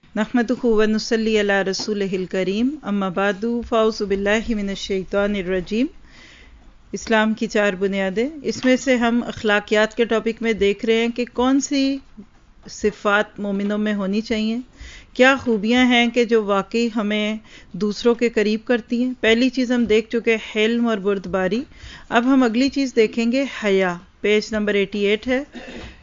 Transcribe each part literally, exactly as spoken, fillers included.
नहमदुहु व नुसल्ली अला रसूलिहिल करीम अम्मा बादु फ़ाउज़ु बिल्लाहि मिनश शैतानिर रजीम। इस्लाम की चार बुनियादें, इसमें से हम अखलाकियात के टॉपिक में देख रहे हैं कि कौन सी सिफ़ात मोमिनों में होनी चाहिए, क्या खूबियां हैं कि जो वाकई हमें दूसरों के करीब करती हैं। पहली चीज़ हम देख चुके हैं हिल्म और बुर्दबारी। अब हम अगली चीज़ देखेंगे हया। पेज नंबर अठासी है।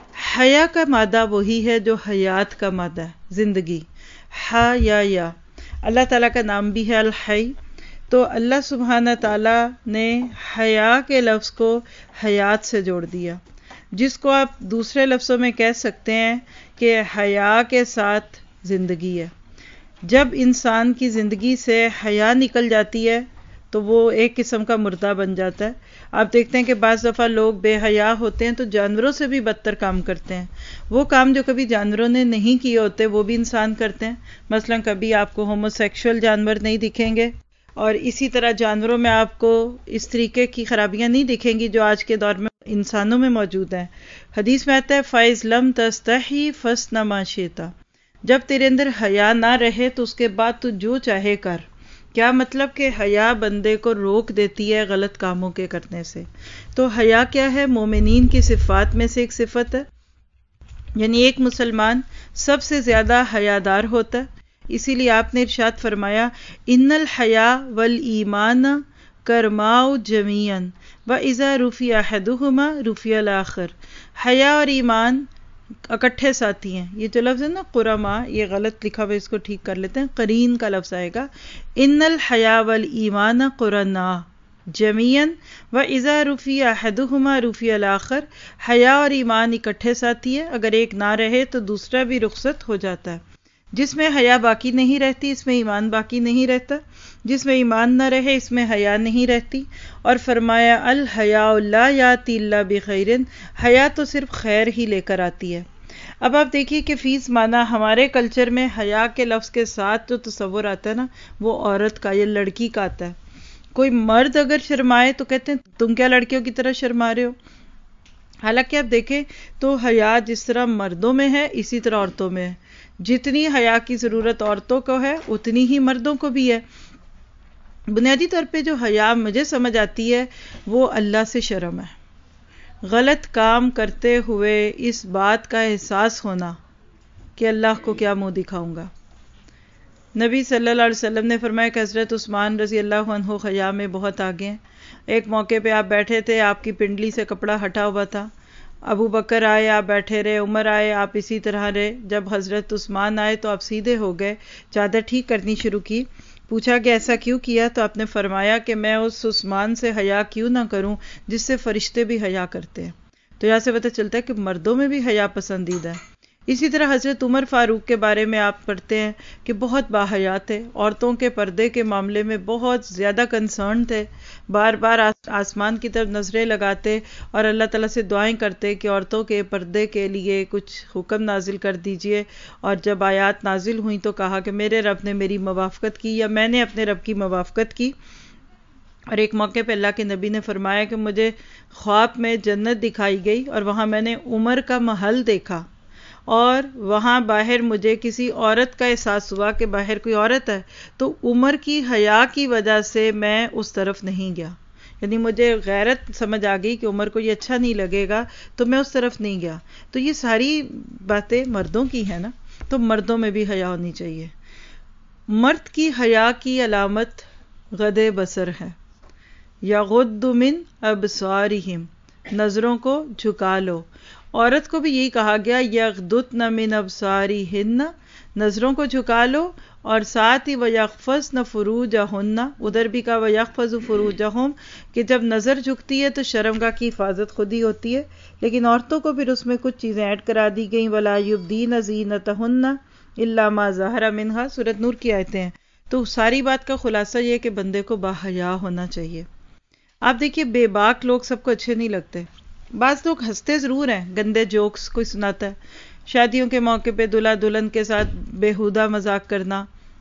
हया का मादा वही है जो हयात का मादा है, जिंदगी। हा या या अल्लाह ताला का नाम भी है अल हई। तो अल्लाह सुब्हाना ताला ने हया के लफ्ज़ को हयात से जोड़ दिया, जिसको आप दूसरे लफ्ज़ों में कह सकते हैं कि हया के साथ ज़िंदगी है। जब इंसान की ज़िंदगी से हया निकल जाती है तो वो एक किस्म का मुर्दा बन जाता है। आप देखते हैं कि बाज़ दफ़ा लोग बेहया होते हैं तो जानवरों से भी बदतर काम करते हैं। वो काम जो कभी जानवरों ने नहीं किए होते वो भी इंसान करते हैं। मसलन कभी आपको होमोसेक्सुअल जानवर नहीं दिखेंगे, और इसी तरह जानवरों में आपको इस तरीके की खराबियां नहीं दिखेंगी जो आज के दौर में इंसानों में मौजूद हैं। हदीस में आता है फ़ाइज़ लम तस्तही फस्ना मा शिता, जब तेरे अंदर हया ना रहे तो उसके बाद तू जो चाहे कर। क्या मतलब कि हया बंदे को रोक देती है गलत कामों के करने से। तो हया क्या है? मोमिनीन की सिफात में से एक सिफत है, यानी एक मुसलमान सबसे ज्यादा हयादार होता है। इसीलिए आपने इरशाद फरमाया इन्नल हया वल ईमान करमाउ जमीयन व इज़ा रुफिया अहदुहुमा रुफियल आखिर। हया और ईमान इकट्ठे साथी हैं। ये जो लफ्ज़ है ना कुरमा, ये गलत लिखा हुआ, इसको ठीक कर लेते हैं। करीन का लफ्ज़ आएगा। इन्नल हया वल ईमान कुरना जमीयन व इज़ा रुफिया अहदुहुमा रुफियल आखिर। हया और ईमान इकट्ठे साथी है, अगर एक ना रहे तो दूसरा भी रुखसत हो जाता है। जिसमें हया बाकी नहीं रहती इसमें ईमान बाकी नहीं रहता, जिसमें ईमान न रहे इसमें हया नहीं रहती। और फरमाया अल हयाउ ला याती इल्ला बिखैरिन, हया तो सिर्फ खैर ही लेकर आती है। अब आप देखिए कि फीस माना हमारे कल्चर में हया के लफ्ज़ के साथ जो तस्वुर आता है ना, वो औरत का या लड़की का आता है। कोई मर्द अगर शर्माए तो कहते हैं तुम क्या लड़कियों की तरह शर्मा रहे हो। हालांकि आप देखें तो हया जिस तरह मर्दों में है इसी तरह औरतों में है। जितनी हया की ज़रूरत औरतों को है उतनी ही मर्दों को भी है। बुनियादी तौर पे जो हया मुझे समझ आती है वो अल्लाह से शर्म है। गलत काम करते हुए इस बात का एहसास होना कि अल्लाह को क्या मुंह दिखाऊंगा। नबी सल्लल्लाहु अलैहि वसल्लम ने फरमाया कि हज़रत उस्मान रज़ी अल्लाह अन्हु हया में बहुत आगे हैं। एक मौके पे आप बैठे थे, आपकी पिंडली से कपड़ा हटा हुआ था। अबू बकर आए, आप बैठे रहे। उमर आए, आप इसी तरह रहे। जब हज़रत उस्मान आए तो आप सीधे हो गए, चादर ठीक करनी शुरू की। पूछा कि ऐसा क्यों किया, तो आपने फरमाया कि मैं उस उस्मान से हया क्यों ना करूं जिससे फरिश्ते भी हया करते हैं। तो यहाँ से पता चलता है कि मर्दों में भी हया पसंदीदा है। इसी तरह हज़रत उमर फारूक के बारे में आप पढ़ते हैं कि बहुत बाहया थे, औरतों के पर्दे के मामले में बहुत ज़्यादा कंसर्न थे। बार बार आस, आसमान की तरफ नज़रें लगाते और अल्लाह ताला से दुआएं करते कि औरतों के पर्दे के लिए कुछ हुक्म नाजिल कर दीजिए। और जब आयात नाजिल हुई तो कहा कि मेरे रब ने मेरी मवाफ़क़त की या मैंने अपने रब की मवाफ़क़त की। और एक मौके पे अल्लाह के नबी ने फरमाया कि मुझे ख्वाब में जन्नत दिखाई गई और वहाँ मैंने उमर का महल देखा, और वहाँ बाहर मुझे किसी औरत का एहसास हुआ कि बाहर कोई औरत है। तो उमर की हया की वजह से मैं उस तरफ नहीं गया, यानी मुझे गैरत समझ आ गई कि उमर को ये अच्छा नहीं लगेगा तो मैं उस तरफ नहीं गया। तो ये सारी बातें मर्दों की है ना, तो मर्दों में भी हया होनी चाहिए। मर्द की हया की अलामत गदे बसर है, यगुद्दु मिन अबसारिहिम, नजरों को झुका लो। औरत को भी यही कहा गया यगदुत्न मिन अबसारिहिन्न, नजरों को झुका लो। और साथ ही वयख्फज़्न फुरूजहुन्ना, उधर भी कहा वयख्फज़ु फुरूजहुम, कि जब नजर झुकती है तो शर्मगाह की हिफाजत खुद ही होती है। लेकिन औरतों को फिर उसमें कुछ चीजें ऐड करा दी गई। वला युब्दीन ज़ीनतहुन्ना इल्ला मा ज़हरा मिनहा, सूरत नूर की आयतें हैं। तो सारी बात का खुलासा ये कि बंदे को बाहया होना चाहिए। आप देखिए बेबाक लोग सबको अच्छे नहीं लगते। बाज़ लोग हंसते जरूर हैं, गंदे जोक्स कोई सुनाता है। शादियों के मौके पे दुल्हा दुल्हन के साथ बेहुदा मजाक करना,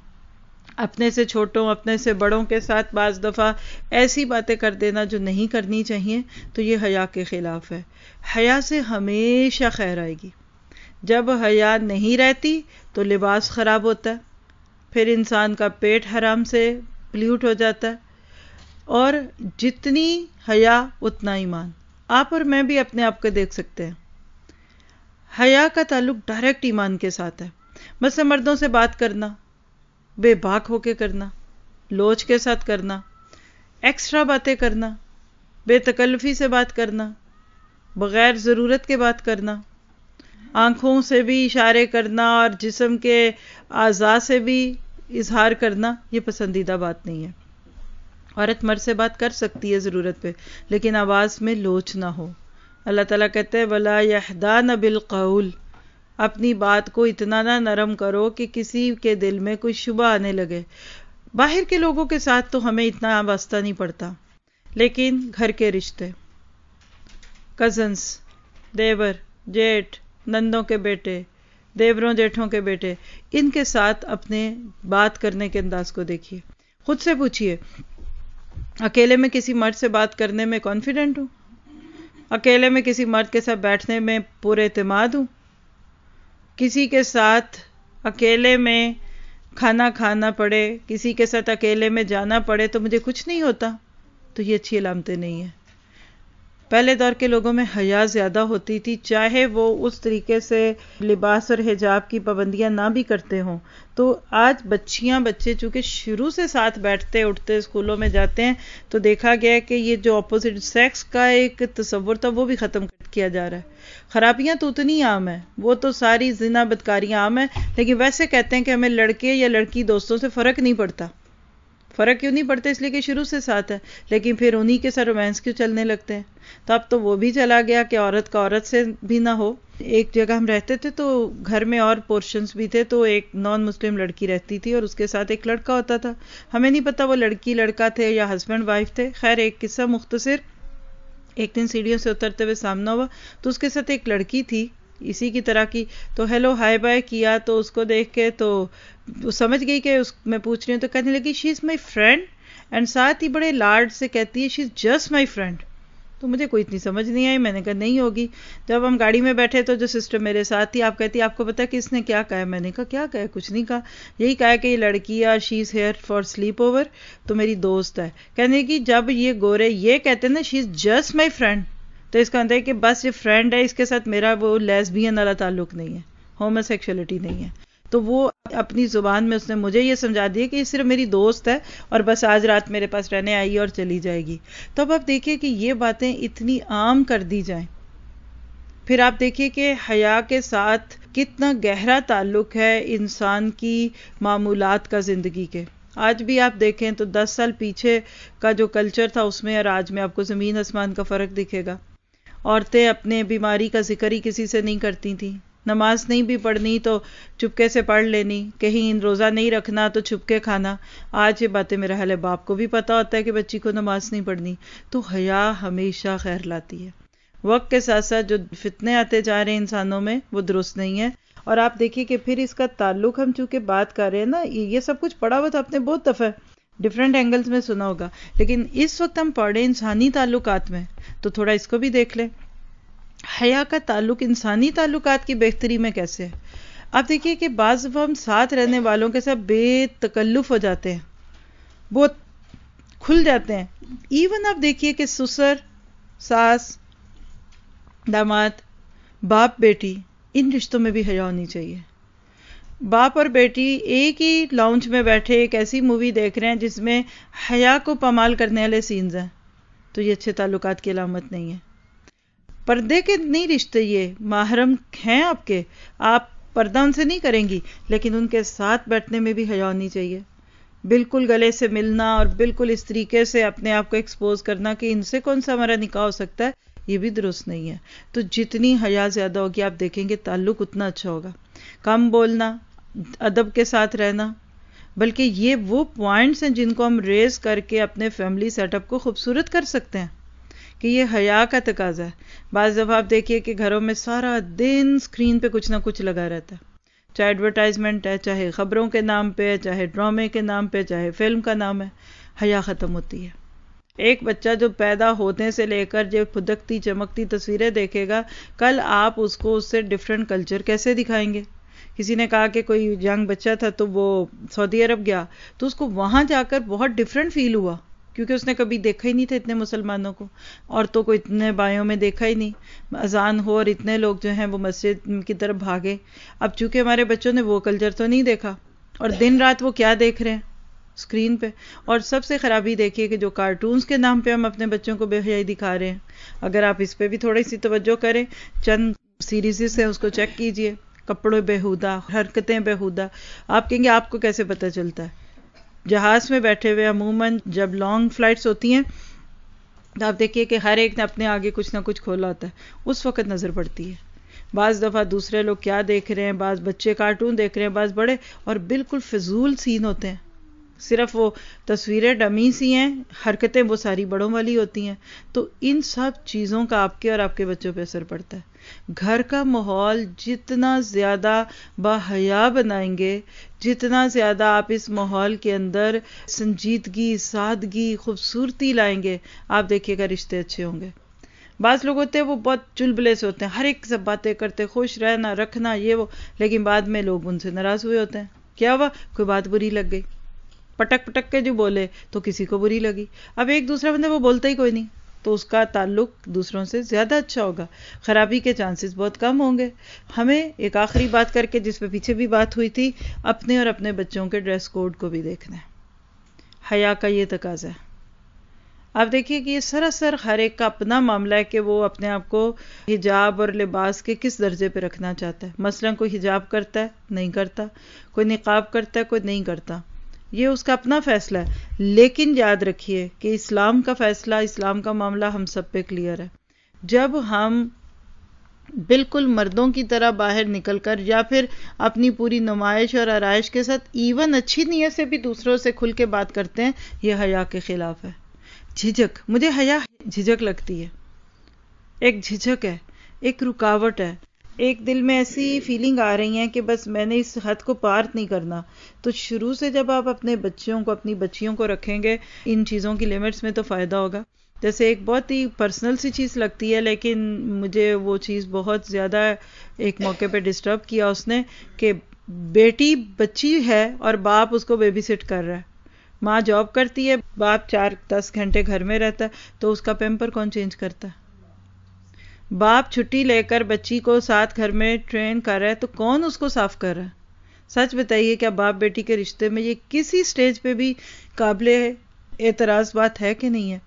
अपने से छोटों अपने से बड़ों के साथ बाज़ दफ़ा ऐसी बातें कर देना जो नहीं करनी चाहिए, तो ये हया के खिलाफ है। हया से हमेशा खैर आएगी। جب حیا نہیں رہتی تو لباس خراب ہوتا ہے، پھر انسان کا پیٹ حرام سے پلیوٹ ہو جاتا ہے، اور جتنی حیا اتنا ایمان۔ آپ اور میں بھی اپنے آپ کو دیکھ سکتے ہیں، حیا کا تعلق ڈائریکٹ ایمان کے ساتھ ہے۔ مثلا مردوں سے بات کرنا، بے باک ہو کے کرنا، لوچ کے ساتھ کرنا، ایکسٹرا باتیں کرنا، بے تکلفی سے بات کرنا، بغیر ضرورت کے بات کرنا، آنکھوں سے بھی اشارے کرنا اور جسم کے اعضاء سے بھی اظہار کرنا، یہ پسندیدہ بات نہیں ہے۔ عورت مرد سے بات کر سکتی ہے ضرورت پہ، لیکن آواز میں لوچ نہ ہو۔ اللہ تعالیٰ کہتے ہیں وَلَا يَحْدَانَ بِالْقَوْلِ، اپنی بات کو اتنا نہ نرم کرو کہ کسی کے دل میں کوئی شبہ آنے لگے۔ باہر کے لوگوں کے ساتھ تو ہمیں اتنا واسطہ نہیں پڑتا، لیکن گھر کے رشتے، کزنس، دیور، جیٹھ، نندوں کے بیٹے، دیوروں جیٹھوں کے بیٹے، ان کے ساتھ اپنے بات کرنے کے انداز کو دیکھیے۔ خود سے پوچھئے، اکیلے میں کسی مرد سے بات کرنے میں کانفیڈنٹ ہوں؟ اکیلے میں کسی مرد کے ساتھ بیٹھنے میں پورے اعتماد ہوں؟ کسی کے ساتھ اکیلے میں کھانا کھانا پڑے، کسی کے ساتھ اکیلے میں جانا پڑے تو مجھے کچھ نہیں ہوتا؟ تو یہ اچھی علامتیں نہیں ہیں۔ پہلے دور کے لوگوں میں حیا زیادہ ہوتی تھی، چاہے وہ اس طریقے سے لباس اور حجاب کی پابندیاں نہ بھی کرتے ہوں۔ تو آج بچیاں بچے چونکہ شروع سے ساتھ بیٹھتے اٹھتے اسکولوں میں جاتے ہیں، تو دیکھا گیا ہے کہ یہ جو اپوزٹ سیکس کا ایک تصور تھا وہ بھی ختم کیا جا رہا ہے۔ خرابیاں تو اتنی عام ہیں، وہ تو ساری زنا بدکاریاں عام ہیں، لیکن ویسے کہتے ہیں کہ ہمیں لڑکے یا لڑکی دوستوں سے فرق نہیں پڑتا۔ فرق کیوں نہیں پڑتا؟ اس لیے کہ شروع سے ساتھ ہے، لیکن پھر انہی کے ساتھ رومانس کیوں چلنے لگتے ہیں؟ تو اب تو وہ بھی چلا گیا کہ عورت کا عورت سے بھی نہ ہو۔ ایک جگہ ہم رہتے تھے تو گھر میں اور پورشنز بھی تھے، تو ایک نان مسلم لڑکی رہتی تھی اور اس کے ساتھ ایک لڑکا ہوتا تھا۔ ہمیں نہیں پتا وہ لڑکی لڑکا تھے یا ہسبینڈ وائف تھے۔ خیر ایک قصہ مختصر، ایک دن سیڑھیوں سے اترتے ہوئے سامنا ہوا تو اس کے ساتھ ایک لڑکی تھی اسی کی طرح کی، تو ہیلو ہائی بائی کیا تو اس کو دیکھ کے تو وہ سمجھ گئی کہ اس میں پوچھ رہی ہوں، تو کہنے لگی شی از مائی فرینڈ، اینڈ ساتھ ہی بڑے لاڈ سے کہتی ہے she is just my friend. تو مجھے کوئی اتنی سمجھ نہیں آئی، میں نے کہا نہیں ہوگی۔ جب ہم گاڑی میں بیٹھے تو جو سسٹر میرے ساتھ تھی، آپ کہتی آپ کو پتا کہ اس نے کیا کہا ہے؟ میں نے کہا کیا کہا ہے؟ کچھ نہیں کہا، یہی کہا ہے کہ یہ لڑکی ہے she is here for sleepover, تو میری دوست ہے۔ کہنے کی جب یہ گورے یہ کہتے ہیں نا شی از جسٹ مائی فرینڈ، تو اس کا مطلب ہے کہ بس یہ فرینڈ ہے، اس کے ساتھ میرا وہ لیسبین والا تعلق نہیں ہے، ہومو سیکشولیٹی نہیں ہے۔ تو وہ اپنی زبان میں اس نے مجھے یہ سمجھا دیا کہ یہ صرف میری دوست ہے اور بس آج رات میرے پاس رہنے آئی اور چلی جائے گی۔ تو اب آپ دیکھیے کہ یہ باتیں اتنی عام کر دی جائیں، پھر آپ دیکھیے کہ حیا کے ساتھ کتنا گہرا تعلق ہے انسان کی معمولات کا زندگی کے۔ آج بھی آپ دیکھیں تو دس سال پیچھے کا جو کلچر تھا اس میں اور آج میں آپ کو زمین آسمان کا فرق دکھے گا۔ عورتیں اپنے بیماری کا ذکر ہی کسی سے نہیں کرتی تھیں، نماز نہیں بھی پڑھنی تو چپکے سے پڑھ لینی، کہیں روزہ نہیں رکھنا تو چھپکے کھانا۔ آج یہ باتیں میرا حال ہے باپ کو بھی پتا ہوتا ہے کہ بچی کو نماز نہیں پڑھنی۔ تو حیا ہمیشہ خیر لاتی ہے۔ وقت کے ساتھ ساتھ جو فتنے آتے جا رہے ہیں انسانوں میں وہ درست نہیں ہے۔ اور آپ دیکھیے کہ پھر اس کا تعلق، ہم چونکہ بات کر رہے ہیں نا، یہ سب کچھ پڑھا ہوا تو آپ نے بہت دفعہ ڈفرینٹ اینگلز میں سنا ہوگا، لیکن اس وقت ہم پڑھے انسانی تعلقات میں تو تھوڑا اس کو بھی دیکھ لیں۔ حیا کا تعلق انسانی تعلقات کی بہتری میں کیسے ہے؟ آپ دیکھیے کہ بعض ہم ساتھ رہنے والوں کے ساتھ بے تکلف ہو جاتے ہیں، بہت کھل جاتے ہیں۔ ایون آپ دیکھیے کہ سسر، ساس، داماد، باپ بیٹی، ان رشتوں میں بھی حیا ہونی چاہیے۔ باپ اور بیٹی ایک ہی لاؤنج میں بیٹھے ایک ایسی مووی دیکھ رہے ہیں جس میں حیا کو پامال کرنے والے سینز ہیں، تو یہ اچھے تعلقات کی علامت نہیں ہے۔ پردے کے نہیں رشتے، یہ محرم ہیں آپ کے، آپ پردہ ان سے نہیں کریں گی، لیکن ان کے ساتھ بیٹھنے میں بھی حیا ہونی چاہیے۔ بالکل گلے سے ملنا اور بالکل اس طریقے سے اپنے آپ کو ایکسپوز کرنا کہ ان سے کون سا ہمارا نکاح ہو سکتا ہے، یہ بھی درست نہیں ہے۔ تو جتنی حیا زیادہ ہوگی آپ دیکھیں گے تعلق اتنا اچھا ہوگا۔ کم بولنا، ادب کے ساتھ رہنا، بلکہ یہ وہ پوائنٹس ہیں جن کو ہم ریز کر کے اپنے فیملی سیٹ اپ کو خوبصورت کر سکتے ہیں کہ یہ حیا کا تقاضا ہے۔ بعض دفعہ آپ دیکھیے کہ گھروں میں سارا دن سکرین پہ کچھ نہ کچھ لگا رہتا ہے، چاہے ایڈورٹائزمنٹ ہے، چاہے خبروں کے نام پہ، چاہے ڈرامے کے نام پہ، چاہے فلم کا نام ہے، حیا ختم ہوتی ہے۔ ایک بچہ جو پیدا ہونے سے لے کر جو پھدکتی چمکتی تصویریں دیکھے گا، کل آپ اس کو اس سے ڈفرینٹ کلچر کیسے دکھائیں گے؟ کسی نے کہا کہ کوئی ینگ بچہ تھا تو وہ سعودی عرب گیا تو اس کو وہاں جا کر بہت ڈفرینٹ فیل ہوا، کیونکہ اس نے کبھی دیکھا ہی نہیں تھا اتنے مسلمانوں کو، عورتوں کو اتنے بائیوں میں دیکھا ہی نہیں، اذان ہو اور اتنے لوگ جو ہیں وہ مسجد کی طرف بھاگے۔ اب چونکہ ہمارے بچوں نے وہ کلچر تو نہیں دیکھا، اور دن رات وہ کیا دیکھ رہے ہیں اسکرین پہ۔ اور سب سے خرابی دیکھیے کہ جو کارٹونز کے نام پہ ہم اپنے بچوں کو بے حیائی دکھا رہے ہیں، اگر آپ اس پہ بھی تھوڑی سی توجہ کریں، چند سیریز سے اس کو چیک کیجئے، کپڑے بےہودہ، حرکتیں بےہودہ، آپ کہیں گے آپ کو کیسے پتہ چلتا ہے؟ جہاز میں بیٹھے ہوئے عموماً جب لانگ فلائٹس ہوتی ہیں تو آپ دیکھیے کہ ہر ایک نے اپنے آگے کچھ نہ کچھ کھولا ہوتا ہے، اس وقت نظر پڑتی ہے۔ بعض دفعہ دوسرے لوگ کیا دیکھ رہے ہیں، بعض بچے کارٹون دیکھ رہے ہیں، بعض بڑے، اور بالکل فضول سین ہوتے ہیں، صرف وہ تصویریں ڈمی سی ہیں، حرکتیں وہ ساری بڑوں والی ہوتی ہیں۔ تو ان سب چیزوں کا آپ کے اور آپ کے بچوں پہ اثر پڑتا ہے۔ گھر کا ماحول جتنا زیادہ باحیا بنائیں گے، جتنا زیادہ آپ اس ماحول کے اندر سنجیدگی، سادگی، خوبصورتی لائیں گے، آپ دیکھیے گا رشتے اچھے ہوں گے۔ بعض لوگ ہوتے ہیں وہ بہت چلبلے سے ہوتے ہیں، ہر ایک سے باتیں کرتے، خوش رہنا رکھنا یہ وہ، لیکن بعد میں لوگ ان سے ناراض ہوئے ہوتے ہیں۔ کیا ہوا؟ کوئی بات بری لگ گئی، پٹک پٹک کے جو بولے تو کسی کو بری لگی۔ اب ایک دوسرا بندہ وہ بولتا ہی کوئی نہیں تو اس کا تعلق دوسروں سے زیادہ اچھا ہوگا، خرابی کے چانسز بہت کم ہوں گے۔ ہمیں ایک آخری بات کر کے، جس پہ پیچھے بھی بات ہوئی تھی، اپنے اور اپنے بچوں کے ڈریس کوڈ کو بھی دیکھنا ہے۔ حیا کا یہ تقاضا ہے۔ آپ دیکھیے کہ یہ سراسر ہر ایک کا اپنا معاملہ ہے کہ وہ اپنے آپ کو حجاب اور لباس کے کس درجے پہ رکھنا چاہتا ہے۔ مثلا کوئی حجاب کرتا ہے، نہیں کرتا، کوئی نقاب کرتا ہے، کوئی نہیں کرتا، یہ اس کا اپنا فیصلہ ہے۔ لیکن یاد رکھیے کہ اسلام کا فیصلہ، اسلام کا معاملہ ہم سب پہ کلیئر ہے۔ جب ہم بالکل مردوں کی طرح باہر نکل کر یا پھر اپنی پوری نمائش اور آرائش کے ساتھ ایون اچھی نیت سے بھی دوسروں سے کھل کے بات کرتے ہیں، یہ حیا کے خلاف ہے۔ جھجک، مجھے حیا جھجک لگتی ہے، ایک جھجک ہے، ایک رکاوٹ ہے، ایک دل میں ایسی فیلنگ آ رہی ہیں کہ بس میں نے اس حد کو پار نہیں کرنا۔ تو شروع سے جب آپ اپنے بچوں کو، اپنی بچیوں کو رکھیں گے ان چیزوں کی لیمٹس میں تو فائدہ ہوگا۔ جیسے ایک بہت ہی پرسنل سی چیز لگتی ہے، لیکن مجھے وہ چیز بہت زیادہ ایک موقع پہ ڈسٹرب کیا اس نے، کہ بیٹی بچی ہے اور باپ اس کو بیبی سٹ کر رہا ہے۔ ماں جاب کرتی ہے، باپ چار دس گھنٹے گھر میں رہتا ہے، تو اس کا پیمپر کون چینج کرتا ہے؟ باپ چھٹی لے کر بچی کو ساتھ گھر میں ٹرین کر رہا ہے تو کون اس کو صاف کر رہا ہے؟ سچ بتائیے، کیا باپ بیٹی کے رشتے میں یہ کسی سٹیج پہ بھی قابل اعتراض بات ہے کہ نہیں ہے؟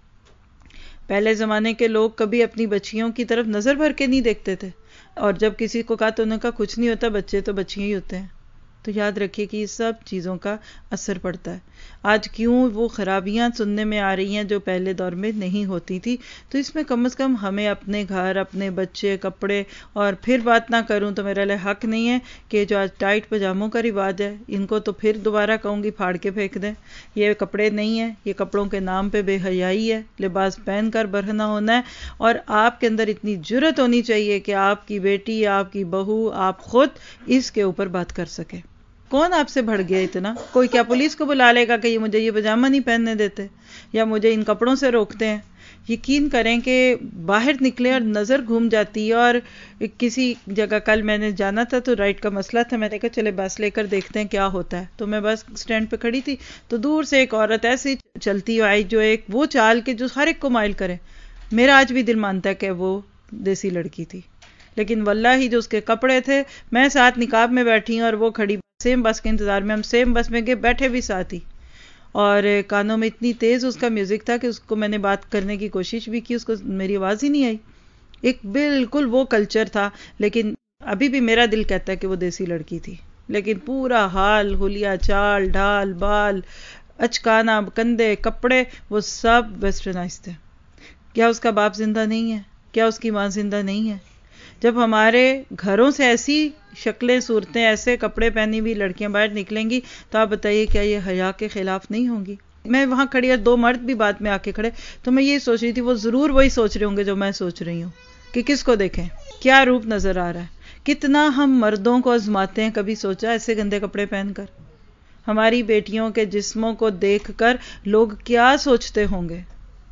پہلے زمانے کے لوگ کبھی اپنی بچیوں کی طرف نظر بھر کے نہیں دیکھتے تھے، اور جب کسی کو کہا تو انہوں نے کہا کچھ نہیں ہوتا، بچے تو بچیاں ہی ہوتے ہیں۔ تو یاد رکھیے کہ یہ سب چیزوں کا اثر پڑتا ہے۔ آج کیوں وہ خرابیاں سننے میں آ رہی ہیں جو پہلے دور میں نہیں ہوتی تھی؟ تو اس میں کم از کم ہمیں اپنے گھر، اپنے بچے، کپڑے، اور پھر بات نہ کروں تو میرا لئے حق نہیں ہے کہ جو آج ٹائٹ پجاموں کا رواج ہے، ان کو تو پھر دوبارہ کہوں گی پھاڑ کے پھینک دیں۔ یہ کپڑے نہیں ہیں، یہ کپڑوں کے نام پہ بے حیائی ہے، لباس پہن کر برہنہ ہونا ہے، اور آپ کے اندر اتنی جرأت ہونی چاہیے کہ آپ کی بیٹی، آپ کی بہو، آپ خود اس کے اوپر بات کر سکے۔ کون آپ سے بڑھ گیا اتنا؟ کوئی کیا پولیس کو بلا لے گا کہ یہ مجھے یہ پجامہ نہیں پہننے دیتے یا مجھے ان کپڑوں سے روکتے ہیں؟ یقین کریں کہ باہر نکلے اور نظر گھوم جاتی ہے۔ اور کسی جگہ کل میں نے جانا تھا تو رائٹ کا مسئلہ تھا، میں نے کہا چلے بس لے کر دیکھتے ہیں کیا ہوتا ہے، تو میں بس سٹینڈ پہ کھڑی تھی تو دور سے ایک عورت ایسی چلتی آئی جو ایک وہ چال کے جو ہر ایک کو مائل کرے۔ میرا آج بھی دل مانتا ہے کہ وہ دیسی لڑکی تھی، لیکن واللہ ہی جو اس کے کپڑے تھے، میں ساتھ نقاب میں بیٹھی ہوں اور وہ کھڑی سیم بس کے انتظار میں، ہم سیم بس میں گئے، بیٹھے بھی ساتھ ہی، اور کانوں میں اتنی تیز اس کا میوزک تھا کہ اس کو میں نے بات کرنے کی کوشش بھی کی، اس کو میری آواز ہی نہیں آئی۔ ایک بالکل وہ کلچر تھا، لیکن ابھی بھی میرا دل کہتا ہے کہ وہ دیسی لڑکی تھی، لیکن پورا حال، حلیہ، چال، ڈھال، بال، اچکانا، کندھے، کپڑے، وہ سب ویسٹرنائز تھے۔ کیا اس کا باپ زندہ نہیں ہے؟ کیا اس کی ماں زندہ نہیں ہے؟ جب ہمارے گھروں سے ایسی شکلیں، صورتیں، ایسے کپڑے پہنی ہوئی لڑکیاں باہر نکلیں گی تو آپ بتائیے کیا یہ حیا کے خلاف نہیں ہوں گی؟ میں وہاں کھڑی اور دو مرد بھی بعد میں آ کے کھڑے تو میں یہ سوچ رہی تھی وہ ضرور وہی سوچ رہے ہوں گے جو میں سوچ رہی ہوں، کہ کس کو دیکھیں، کیا روپ نظر آ رہا ہے۔ کتنا ہم مردوں کو آزماتے ہیں، کبھی سوچا ایسے گندے کپڑے پہن کر؟ ہماری بیٹیوں کے جسموں کو دیکھ کر لوگ کیا سوچتے ہوں گے؟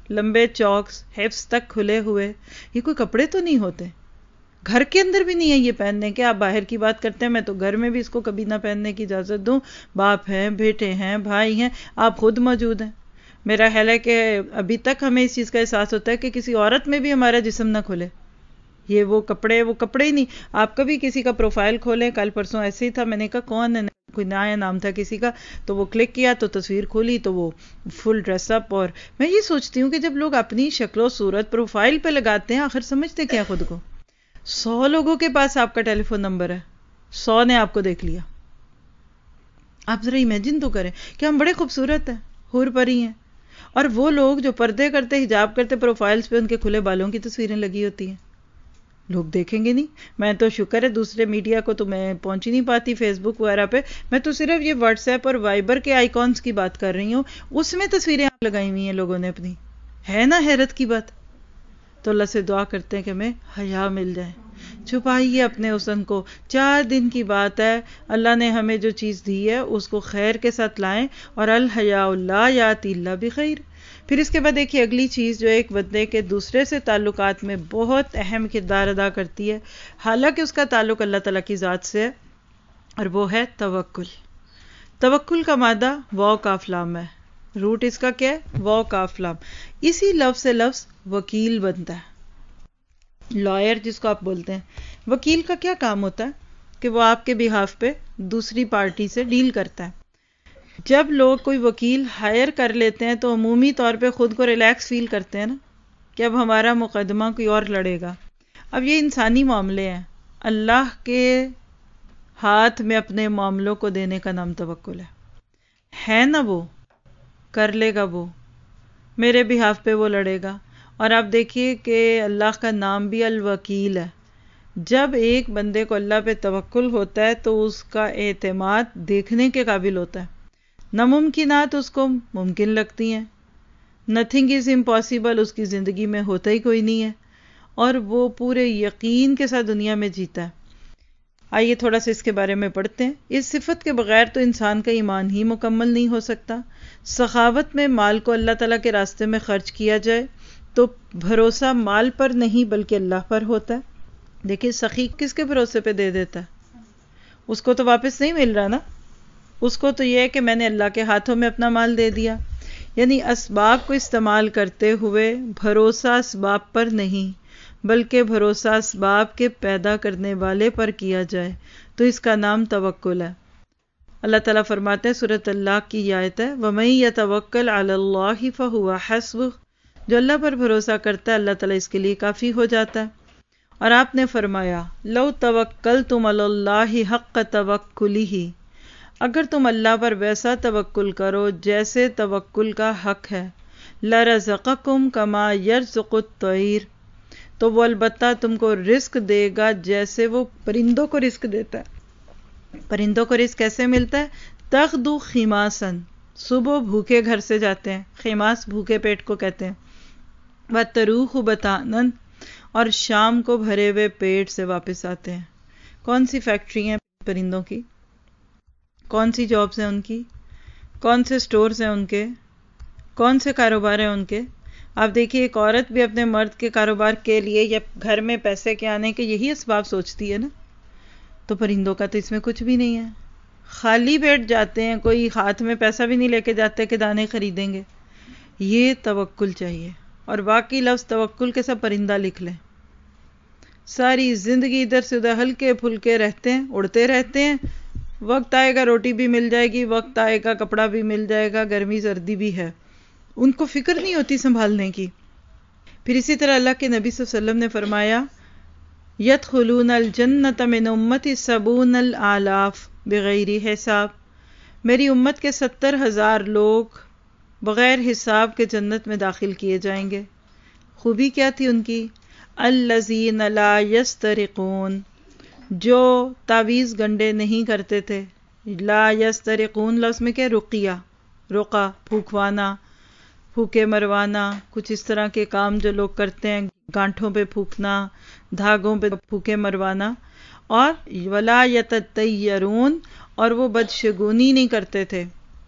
لمبے چوکس حفظ تک کھلے ہوئے، یہ کوئی کپڑے تو نہیں ہوتے، گھر کے اندر بھی نہیں ہے یہ پہننے کے. آپ باہر کی بات کرتے ہیں، میں تو گھر میں بھی اس کو کبھی نہ پہننے کی اجازت دوں. باپ ہیں، بیٹے ہیں، بھائی ہیں، آپ خود موجود ہیں. میرا خیال ہے کہ ابھی تک ہمیں اس چیز کا احساس ہوتا ہے کہ کسی عورت میں بھی ہمارا جسم نہ کھلے. یہ وہ کپڑے وہ کپڑے ہی نہیں. آپ کبھی کسی کا پروفائل کھولیں، کل پرسوں ایسے ہی تھا، میں نے کہا کون ہے، کوئی نیا نام تھا کسی کا، تو وہ کلک کیا تو تصویر کھولی تو وہ فل ڈریس اپ. اور میں یہ سوچتی ہوں کہ جب لوگ اپنی شکل و صورت پروفائل پہ لگاتے ہیں، آخر سمجھتے کیا خود کو؟ سو لوگوں کے پاس آپ کا ٹیلی فون نمبر ہے، سو نے آپ کو دیکھ لیا. آپ ذرا امیجن تو کریں کہ ہم بڑے خوبصورت ہیں، حور پری ہیں، اور وہ لوگ جو پردے کرتے، حجاب کرتے، پروفائلز پہ ان کے کھلے بالوں کی تصویریں لگی ہوتی ہیں. لوگ دیکھیں گے نہیں. میں تو شکر ہے دوسرے میڈیا کو تو میں پہنچ ہی نہیں پاتی، فیس بک وغیرہ پہ. میں تو صرف یہ واٹس ایپ اور وائبر کے آئیکونس کی بات کر رہی ہوں، اس میں تصویریں آپ لگائی ہوئی ہیں لوگوں نے اپنی. ہے نا حیرت کی بات؟ تو اللہ سے دعا کرتے ہیں کہ ہمیں حیا مل جائے. چھپائیے اپنے حسن کو. چار دن کی بات ہے، اللہ نے ہمیں جو چیز دی ہے اس کو خیر کے ساتھ لائیں. اور الحیاء لا یاتی الا بخیر. پھر اس کے بعد دیکھیے اگلی چیز جو ایک بندے کے دوسرے سے تعلقات میں بہت اہم کردار ادا کرتی ہے، حالانکہ اس کا تعلق اللہ تعالیٰ کی ذات سے ہے، اور وہ ہے توکل. توکل کا مادہ واو کاف لام ہے. روٹ اس کا کیا ہے؟ واو کاف لام. اسی لفظ سے لفظ وکیل بنتا ہے. لائر جس کو آپ بولتے ہیں. وکیل کا کیا کام ہوتا ہے کہ وہ آپ کے بہاف پہ دوسری پارٹی سے ڈیل کرتا ہے. جب لوگ کوئی وکیل ہائر کر لیتے ہیں تو عمومی طور پہ خود کو ریلیکس فیل کرتے ہیں نا کہ اب ہمارا مقدمہ کوئی اور لڑے گا. اب یہ انسانی معاملے ہیں، اللہ کے ہاتھ میں اپنے معاملوں کو دینے کا نام توکل ہے. ہے نا وہ کر لے گا، وہ میرے بہاف پہ وہ لڑے گا. اور آپ دیکھیے کہ اللہ کا نام بھی الوکیل ہے. جب ایک بندے کو اللہ پہ توکل ہوتا ہے تو اس کا اعتماد دیکھنے کے قابل ہوتا ہے. ناممکنات اس کو ممکن لگتی ہیں. نتھنگ از امپاسبل اس کی زندگی میں ہوتا ہی کوئی نہیں ہے، اور وہ پورے یقین کے ساتھ دنیا میں جیتا ہے. آئیے تھوڑا سا اس کے بارے میں پڑھتے ہیں. اس صفت کے بغیر تو انسان کا ایمان ہی مکمل نہیں ہو سکتا. سخاوت میں مال کو اللہ تعالیٰ کے راستے میں خرچ کیا جائے تو بھروسہ مال پر نہیں بلکہ اللہ پر ہوتا ہے. دیکھیں سخی کس کے بھروسے پہ دے دیتا ہے؟ اس کو تو واپس نہیں مل رہا نا. اس کو تو یہ ہے کہ میں نے اللہ کے ہاتھوں میں اپنا مال دے دیا. یعنی اسباب کو استعمال کرتے ہوئے بھروسہ اسباب پر نہیں بلکہ بھروسہ اسباب کے پیدا کرنے والے پر کیا جائے تو اس کا نام توکل ہے. اللہ تعالیٰ فرماتے ہیں، سورۃ اللہ کی یہ آیت ہے، وَمَن يَتَوَکَّلْ عَلَى اللَّهِ فَهُوَ حَسْبُهُ. جو اللہ پر بھروسہ کرتا ہے اللہ تعالیٰ اس کے لیے کافی ہو جاتا ہے. اور آپ نے فرمایا لو توکلتم علی اللہ حق توکلہ، اگر تم اللہ پر ویسا توکل کرو جیسے توکل کا حق ہے، لرزقکم کما یرزق الطیر، تو وہ البتہ تم کو رزق دے گا جیسے وہ پرندوں کو رزق دیتا ہے. پرندوں کو رزق کیسے ملتا ہے؟ تغدو خماسن، صبح بھوکے گھر سے جاتے ہیں، خماس بھوکے پیٹ کو کہتے ہیں، وتروح بطانن، اور شام کو بھرے ہوئے پیٹ سے واپس آتے ہیں. کون سی فیکٹری ہیں پرندوں کی؟ کون سی جابز ہیں ان کی؟ کون سے سٹورز ہیں ان کے؟ کون سے کاروبار ہیں ان کے؟ آپ دیکھیے ایک عورت بھی اپنے مرد کے کاروبار کے لیے یا گھر میں پیسے کے آنے کے یہی اسباب سوچتی ہے نا. تو پرندوں کا تو اس میں کچھ بھی نہیں ہے. خالی پیٹ جاتے ہیں، کوئی ہاتھ میں پیسہ بھی نہیں لے کے جاتے کہ دانے خریدیں گے. یہ توکل چاہیے. اور باقی لفظ توکل کے سب پرندہ لکھ لیں. ساری زندگی ادھر سے ادھر ہلکے پھلکے رہتے ہیں، اڑتے رہتے ہیں. وقت آئے گا روٹی بھی مل جائے گی، وقت آئے گا کپڑا بھی مل جائے گا، گرمی سردی بھی ہے، ان کو فکر نہیں ہوتی سنبھالنے کی. پھر اسی طرح اللہ کے نبی صلی اللہ علیہ وسلم نے فرمایا یدخلون الجنۃ من امتی سبعون الالاف بغیر حساب، میری امت کے ستر ہزار لوگ بغیر حساب کے جنت میں داخل کیے جائیں گے. خوبی کیا تھی ان کی؟ الذین لا یسترقون، جو تعویذ گنڈے نہیں کرتے تھے. لا یسترقون لفظ میں کیا؟ رقیہ، رقا، پھونکوانا، پھوکے مروانا، کچھ اس طرح کے کام جو لوگ کرتے ہیں، گانٹھوں پہ پھونکنا، دھاگوں پہ پھوکے مروانا. اور ولا یتطیرون، اور وہ بدشگونی نہیں کرتے تھے.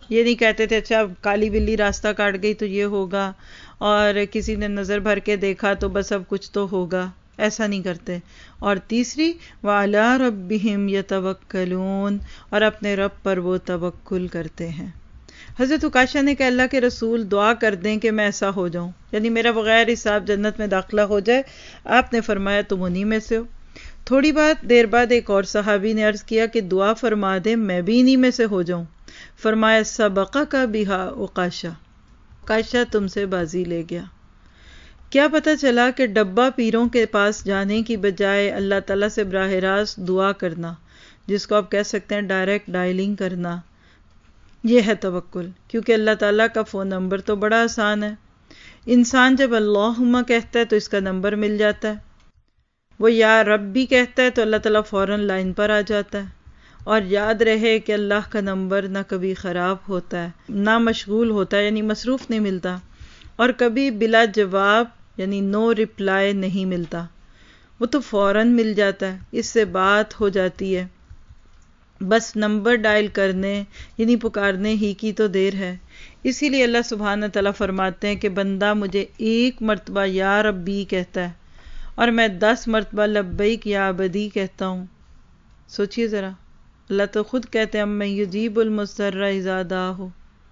یہ نہیں کہتے تھے اچھا کالی بلی راستہ کاٹ گئی تو یہ ہوگا، اور کسی نے نظر بھر کے دیکھا تو بس اب کچھ تو ہوگا، ایسا نہیں کرتے۔ اور تیسری وَعَلَىٰ رَبِّهِمْ يَتَوَكَّلُونَ، اور اپنے رب پر وہ توکل کرتے ہیں۔ حضرت عکاشہ نے کہا اللہ کے رسول دعا کر دیں کہ میں ایسا ہو جاؤں، یعنی میرا بغیر حساب جنت میں داخلہ ہو جائے۔ آپ نے فرمایا تم انہی میں سے ہو۔ تھوڑی بات دیر بعد ایک اور صحابی نے عرض کیا کہ دعا فرما دیں میں بھی انہی میں سے ہو جاؤں۔ فرمایا سبقک بہا عکاشہ، عکاشہ تم سے بازی لے گیا۔ کیا پتہ چلا کہ ڈبہ پیروں کے پاس جانے کی بجائے اللہ تعالیٰ سے براہ راست دعا کرنا، جس کو آپ کہہ سکتے ہیں ڈائریکٹ ڈائلنگ کرنا، یہ ہے توکل، کیونکہ اللہ تعالیٰ کا فون نمبر تو بڑا آسان ہے۔ انسان جب اللہم کہتا ہے تو اس کا نمبر مل جاتا ہے، وہ یا رب بھی کہتا ہے تو اللہ تعالیٰ فوراً لائن پر آ جاتا ہے۔ اور یاد رہے کہ اللہ کا نمبر نہ کبھی خراب ہوتا ہے، نہ مشغول ہوتا ہے یعنی مصروف نہیں ملتا، اور کبھی بلا جواب یعنی نو رپلائی نہیں ملتا، وہ تو فوراً مل جاتا ہے، اس سے بات ہو جاتی ہے۔ بس نمبر ڈائل کرنے یعنی پکارنے ہی کی تو دیر ہے۔ اسی لیے اللہ سبحانہ تعالیٰ فرماتے ہیں کہ بندہ مجھے ایک مرتبہ یا ربی کہتا ہے اور میں دس مرتبہ لبیک یا عبدی کہتا ہوں۔ سوچئے ذرا، اللہ تو خود کہتے ہیں اَمَّن یُجِیبُ الْمُضْطَرَّ اِذَا دَعَاهُ۔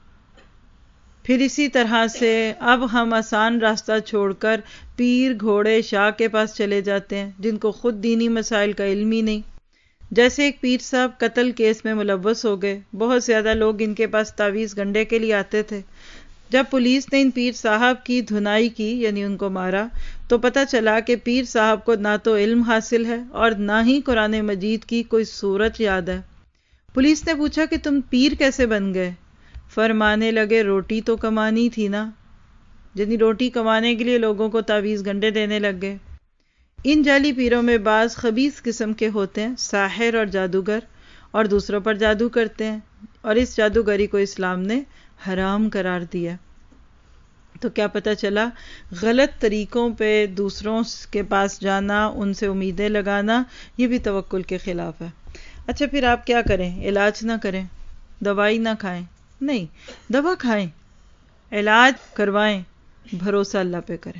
پھر اسی طرح سے اب ہم آسان راستہ چھوڑ کر پیر گھوڑے شاہ کے پاس چلے جاتے ہیں جن کو خود دینی مسائل کا علم ہی نہیں۔ جیسے ایک پیر صاحب قتل کیس میں ملوث ہو گئے، بہت زیادہ لوگ ان کے پاس تعویذ گنڈے کے لیے آتے تھے۔ جب پولیس نے ان پیر صاحب کی دھنائی کی یعنی ان کو مارا تو پتہ چلا کہ پیر صاحب کو نہ تو علم حاصل ہے اور نہ ہی قرآن مجید کی کوئی سورت یاد ہے۔ پولیس نے پوچھا کہ تم پیر کیسے بن گئے؟ فرمانے لگے روٹی تو کمانی تھی نا، یعنی روٹی کمانے کے لیے لوگوں کو تعویذ گنڈے دینے لگ گئے۔ ان جعلی پیروں میں بعض خبیث قسم کے ہوتے ہیں، ساحر اور جادوگر، اور دوسروں پر جادو کرتے ہیں، اور اس جادوگری کو اسلام نے حرام قرار دیا۔ تو کیا پتہ چلا غلط طریقوں پہ دوسروں کے پاس جانا، ان سے امیدیں لگانا، یہ بھی توکل کے خلاف ہے۔ اچھا پھر آپ کیا کریں؟ علاج نہ کریں، دوائی نہ کھائیں؟ نہیں، دوا کھائیں، علاج کروائیں، بھروسہ اللہ پہ کریں۔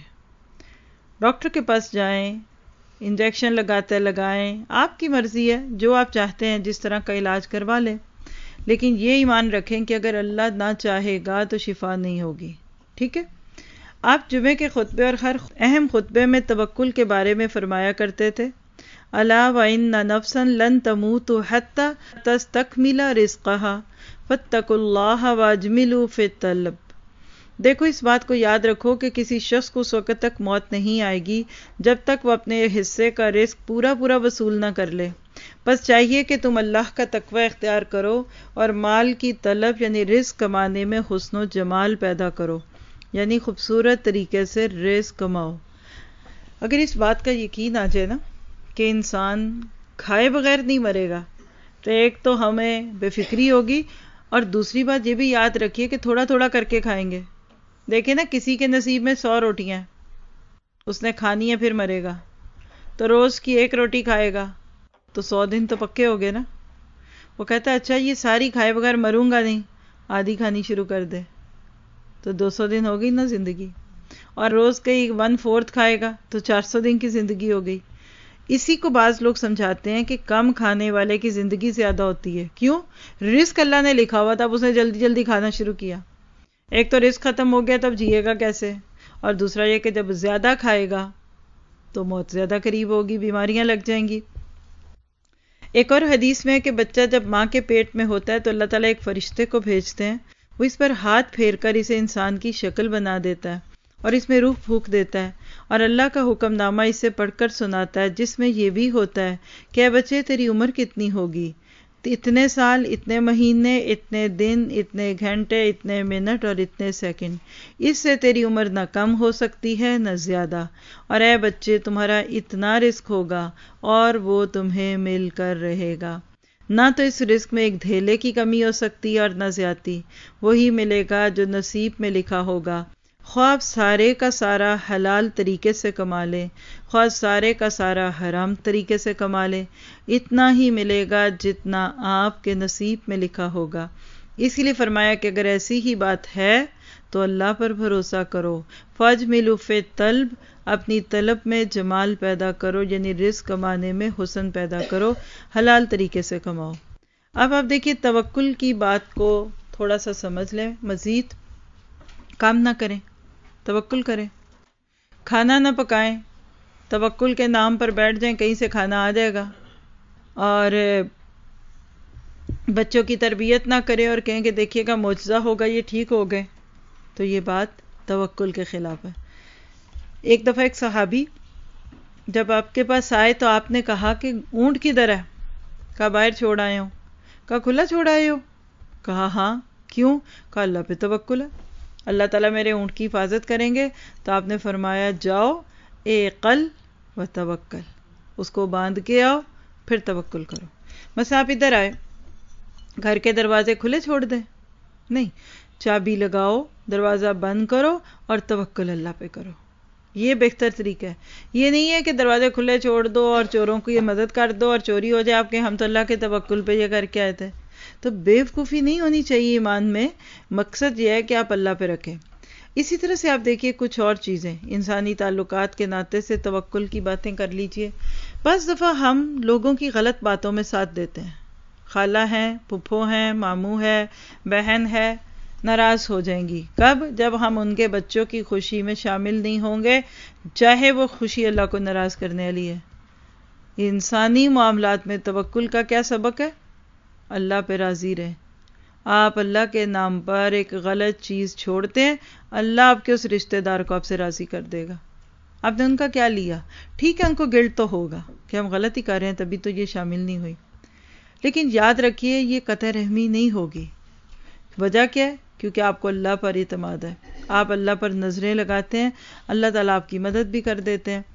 ڈاکٹر کے پاس جائیں، انجیکشن لگاتے لگائیں، آپ کی مرضی ہے، جو آپ چاہتے ہیں جس طرح کا علاج کروا لیں، لیکن یہ ایمان رکھیں کہ اگر اللہ نہ چاہے گا تو شفا نہیں ہوگی، ٹھیک ہے؟ آپ جمعے کے خطبے اور ہر اہم خطبے میں توکل کے بارے میں فرمایا کرتے تھے، الا وَإِنَّ نَفْسًا لَن تَمُوتُ حَتَّى تَسْتَكْمِلَ رِزْقَهَا فَاتَّقُوا اللَّهَ وَأَجْمِلُوا فِي الطَّلَبِ۔ دیکھو اس بات کو یاد رکھو کہ کسی شخص کو اس وقت تک موت نہیں آئے گی جب تک وہ اپنے حصے کا رزق پورا پورا وصول نہ کر لے۔ بس چاہیے کہ تم اللہ کا تقوی اختیار کرو اور مال کی طلب یعنی رزق کمانے میں حسن و جمال پیدا کرو، یعنی خوبصورت طریقے سے رزق کماؤ۔ اگر اس بات کا یقین آ جائے نا کہ انسان کھائے بغیر نہیں مرے گا تو ایک تو ہمیں بے فکری ہوگی، اور دوسری بات یہ بھی یاد رکھیے کہ تھوڑا تھوڑا کر کے کھائیں گے۔ دیکھیں نا کسی کے نصیب میں سو روٹیاں ہیں، اس نے کھانی ہے پھر مرے گا، تو روز کی ایک روٹی کھائے گا تو سو دن تو پکے ہو گئے نا۔ وہ کہتا ہے اچھا یہ ساری کھائے بغیر مروں گا نہیں، آدھی کھانی شروع کر دے تو دو سو دن ہو گئی نا زندگی، اور روز کئی ون فورتھ کھائے گا تو چار سو دن کی زندگی ہو گئی۔ اسی کو بعض لوگ سمجھاتے ہیں کہ کم کھانے والے کی زندگی زیادہ ہوتی ہے۔ کیوں؟ رزق اللہ نے لکھا ہوا تھا، اب اس نے جلدی جلدی کھانا شروع کیا۔ ایک تو رزق ختم ہو گیا، تب جیے گا کیسے؟ اور دوسرا یہ کہ جب زیادہ کھائے گا تو موت زیادہ قریب ہوگی، بیماریاں لگ جائیں گی۔ ایک اور حدیث میں ہے کہ بچہ جب ماں کے پیٹ میں ہوتا ہے تو اللہ تعالیٰ ایک فرشتے کو بھیجتے ہیں، وہ اس پر ہاتھ پھیر کر اسے انسان کی شکل بنا دیتا ہے اور اس میں روح پھونک دیتا ہے، اور اللہ کا حکم نامہ اسے پڑھ کر سناتا ہے، جس میں یہ بھی ہوتا ہے کہ اے بچے تیری عمر کتنی ہوگی؟ اتنے سال، اتنے مہینے، اتنے دن، اتنے گھنٹے، اتنے منٹ اور اتنے سیکنڈ۔ اس سے تیری عمر نہ کم ہو سکتی ہے نہ زیادہ، اور اے بچے تمہارا اتنا رزق ہوگا اور وہ تمہیں مل کر رہے گا، نہ تو اس رزق میں ایک دھیلے کی کمی ہو سکتی اور نہ زیادتی، وہی ملے گا جو نصیب میں لکھا ہوگا، خواہ سارے کا سارا حلال طریقے سے کما لے، خواہ سارے کا سارا حرام طریقے سے کما لے، اتنا ہی ملے گا جتنا آپ کے نصیب میں لکھا ہوگا۔ اسی لیے فرمایا کہ اگر ایسی ہی بات ہے تو اللہ پر بھروسہ کرو. فاجملوا فی طلب، اپنی طلب میں جمال پیدا کرو، یعنی رزق کمانے میں حسن پیدا کرو، حلال طریقے سے کماؤ. اب آپ دیکھیے توکل کی بات کو تھوڑا سا سمجھ لیں. مزید کام نہ کریں، توکل کریں. کھانا نہ پکائیں، توکل کے نام پر بیٹھ جائیں کہیں سے کھانا آ جائے گا. اور بچوں کی تربیت نہ کریں اور کہیں کہ دیکھیے گا معجزہ ہوگا یہ ٹھیک ہو گئے، تو یہ بات توکل کے خلاف ہے. ایک دفعہ ایک صحابی جب آپ کے پاس آئے تو آپ نے کہا کہ اونٹ کدھر ہے؟ کہا باہر چھوڑ آئے ہوں. کہا کھلا چھوڑ آئے ہو؟ کہا ہاں. کیوں؟ کہا اللہ پہ توکل ہے، اللہ تعالیٰ میرے اونٹ کی حفاظت کریں گے. تو آپ نے فرمایا جاؤ اعقل و توکل، اس کو باندھ کے آؤ پھر توکل کرو. بس آپ ادھر آئے، گھر کے دروازے کھلے چھوڑ دیں؟ نہیں، چابی لگاؤ، دروازہ بند کرو اور توکل اللہ پہ کرو. یہ بہتر طریقہ ہے. یہ نہیں ہے کہ دروازے کھلے چھوڑ دو اور چوروں کو یہ مدد کر دو اور چوری ہو جائے آپ کے، ہم تو اللہ کے توکل پہ یہ کر کے آئے تھے. تو بے وقوفی نہیں ہونی چاہیے ایمان میں. مقصد یہ ہے کہ آپ اللہ پہ رکھیں. اسی طرح سے آپ دیکھیے کچھ اور چیزیں انسانی تعلقات کے ناطے سے توکل کی باتیں کر لیجئے. بعض دفعہ ہم لوگوں کی غلط باتوں میں ساتھ دیتے ہیں. خالہ ہیں، پھپھو ہیں، ماموں ہے، بہن ہے، ناراض ہو جائیں گی. کب؟ جب ہم ان کے بچوں کی خوشی میں شامل نہیں ہوں گے، چاہے وہ خوشی اللہ کو ناراض کرنے والی ہے. انسانی معاملات میں توکل کا کیا سبق ہے؟ اللہ پہ راضی رہیں. آپ اللہ کے نام پر ایک غلط چیز چھوڑتے ہیں، اللہ آپ کے اس رشتہ دار کو آپ سے راضی کر دے گا. آپ نے ان کا کیا لیا؟ ٹھیک ہے ان کو گلٹ تو ہوگا کہ ہم غلطی کر رہے ہیں تبھی تو یہ شامل نہیں ہوئی، لیکن یاد رکھیے یہ قطع رحمی نہیں ہوگی. وجہ کیا ہے؟ کیونکہ آپ کو اللہ پر اعتماد ہے، آپ اللہ پر نظریں لگاتے ہیں، اللہ تعالیٰ آپ کی مدد بھی کر دیتے ہیں.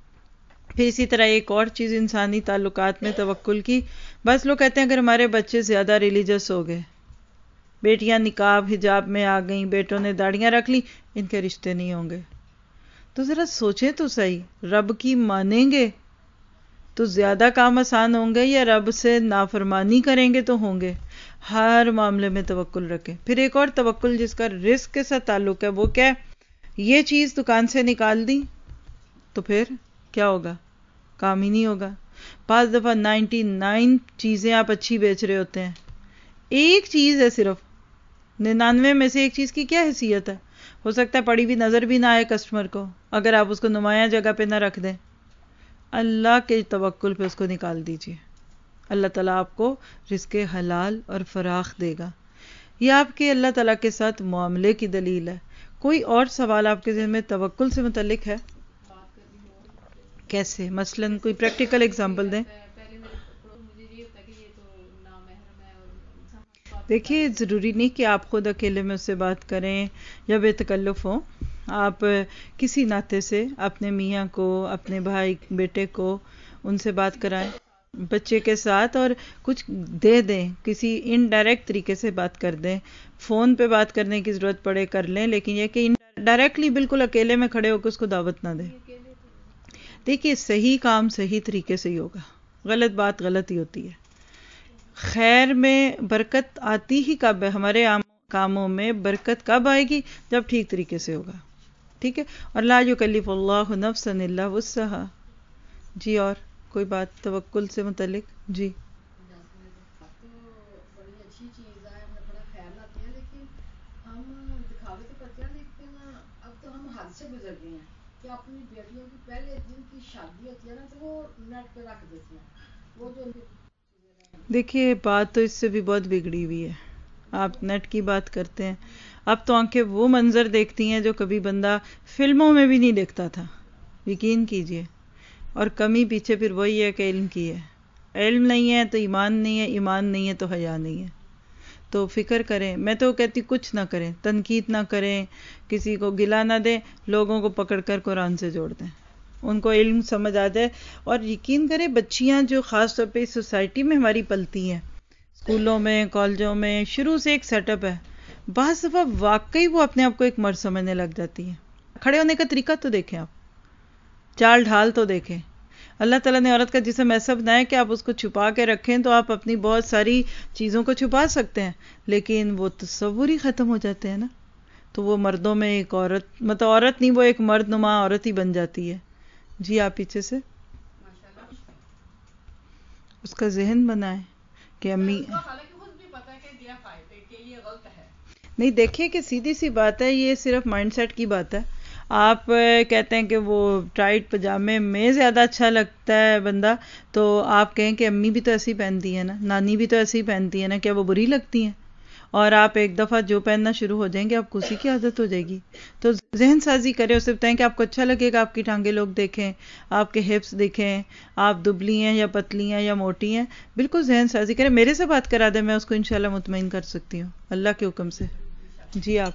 پھر اسی طرح ایک اور چیز انسانی تعلقات میں توکل کی، بس لوگ کہتے ہیں اگر ہمارے بچے زیادہ ریلیجس ہو گئے، بیٹیاں نقاب حجاب میں آ گئیں، بیٹوں نے داڑیاں رکھ لی، ان کے رشتے نہیں ہوں گے. تو ذرا سوچیں تو صحیح، رب کی مانیں گے تو زیادہ کام آسان ہوں گے یا رب سے نافرمانی کریں گے تو ہوں گے؟ ہر معاملے میں توکل رکھیں. پھر ایک اور توکل جس کا رزق کے ساتھ تعلق ہے، وہ کیا ہے؟ یہ چیز دکان سے نکال دی تو پھر کیا ہوگا؟ کام ہی نہیں ہوگا. پانچ دفعہ نائنٹی نائن چیزیں آپ اچھی بیچ رہے ہوتے ہیں، ایک چیز ہے صرف، ننانوے میں سے ایک چیز کی کیا حیثیت ہے؟ ہو سکتا ہے پڑی بھی نظر بھی نہ آئے کسٹمر کو اگر آپ اس کو نمایاں جگہ پہ نہ رکھ دیں. اللہ کے توکل پہ اس کو نکال دیجئے، اللہ تعالیٰ آپ کو رزق حلال اور فراخ دے گا. یہ آپ کے اللہ تعالیٰ کے ساتھ معاملے کی دلیل ہے. کوئی اور سوال آپ کے ذہن میں توکل سے متعلق ہے؟ کیسے؟ مثلاً کوئی پریکٹیکل اگزامپل دیں. دیکھیے ضروری نہیں کہ آپ خود اکیلے میں اس سے بات کریں یا بے تکلف ہوں. آپ کسی ناطے سے اپنے میاں کو، اپنے بھائی بیٹے کو ان سے بات کرائیں، بچے کے ساتھ، اور کچھ دے دیں، کسی انڈائریکٹ طریقے سے بات کر دیں. فون پہ بات کرنے کی ضرورت پڑے کر لیں، لیکن یہ کہ ڈائریکٹلی بالکل اکیلے میں کھڑے ہو کے اس کو دعوت نہ دیں. دیکھیے صحیح کام صحیح طریقے سے ہی ہوگا، غلط بات غلط ہی ہوتی ہے. خیر میں برکت آتی ہی کب ہے؟ ہمارے عام کاموں میں برکت کب آئے گی؟ جب ٹھیک طریقے سے ہوگا. ٹھیک ہے؟ اور لا یکلف اللہ نفسا الا وسعها. جی اور کوئی بات توکل سے متعلق؟ جی اپنی بیٹیوں کی پہلے دن کی شادی ہوتی ہے نا تو وہ نیٹ پہ رکھ دیتی ہیں. وہ جو دیکھیے بات تو اس سے بھی بہت بگڑی ہوئی ہے. آپ نیٹ کی بات کرتے ہیں، اب تو آنکھیں وہ منظر دیکھتی ہیں جو کبھی بندہ فلموں میں بھی نہیں دیکھتا تھا، یقین کیجئے. اور کمی پیچھے پھر وہی ہے کہ علم کی ہے. علم نہیں ہے تو ایمان نہیں ہے، ایمان نہیں ہے تو حیا نہیں ہے. تو فکر کریں. میں تو کہتی کچھ نہ کریں، تنقید نہ کریں، کسی کو گلا نہ دیں، لوگوں کو پکڑ کر قرآن سے جوڑ دیں، ان کو علم سمجھ آ جائے. اور یقین کریں بچیاں جو خاص طور پہ اس سوسائٹی میں ہماری پلتی ہیں، اسکولوں میں، کالجوں میں، شروع سے ایک سیٹ اپ ہے، بعض دفعہ واقعی وہ اپنے آپ کو ایک مرد سمجھنے لگ جاتی ہیں. کھڑے ہونے کا طریقہ تو دیکھیں، آپ چال ڈھال تو دیکھیں. اللہ تعالیٰ نے عورت کا جسم ایسا بنایا کہ آپ اس کو چھپا کے رکھیں تو آپ اپنی بہت ساری چیزوں کو چھپا سکتے ہیں، لیکن وہ تصور ہی ختم ہو جاتے ہیں نا، تو وہ مردوں میں ایک عورت، مطلب عورت نہیں، وہ ایک مرد نما عورت ہی بن جاتی ہے. جی آپ پیچھے سے اس کا ذہن بنائیں کہ امی نہیں، دیکھیے کہ سیدھی سی بات ہے، یہ صرف مائنڈ سیٹ کی بات ہے. آپ کہتے ہیں کہ وہ ٹائٹ پجامے میں زیادہ اچھا لگتا ہے بندہ، تو آپ کہیں کہ امی بھی تو ایسی پہنتی ہے نا، نانی بھی تو ایسی پہنتی ہے نا، کیا وہ بری لگتی ہیں؟ اور آپ ایک دفعہ جو پہننا شروع ہو جائیں گے آپ کو اسی کی عادت ہو جائے گی. تو ذہن سازی کریں، اسے بتائیں کہ آپ کو اچھا لگے گا آپ کی ٹانگیں لوگ دیکھیں، آپ کے ہپس دیکھیں، آپ دبلی ہیں یا پتلی ہیں یا موٹی ہیں، بالکل ذہن سازی کریں. میرے سے بات کرا دیں، میں اس کو انشاءاللہ مطمئن کر سکتی ہوں اللہ کے حکم سے. جی آپ